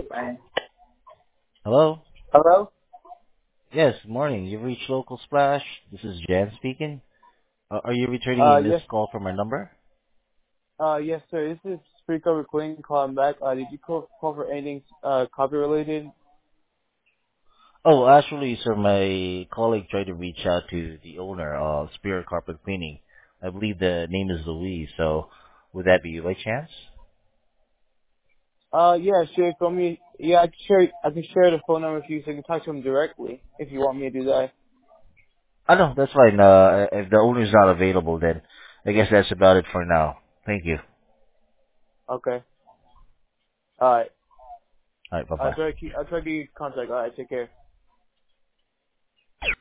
Fine. Hello? Hello? Yes, morning. You've reached Local Splash. This is Jan speaking. Are you returning a Yes, missed call from our number? yes, sir. This is Spreaker recording calling back. Did you call for anything, copy related? Oh, actually, sir, my colleague tried to reach out to the owner of Spirit Carpet Cleaning. I believe the name is Louise, so would that be you by chance? Yeah, sure. For me, yeah, I can share the phone number with you so you can talk to him directly if you want me to do that. Oh, no, that's fine. If the owner's not available, then I guess that's about it for now. Thank you. Okay. Alright. Alright, bye-bye. I'll try to get you contact. Alright, take care.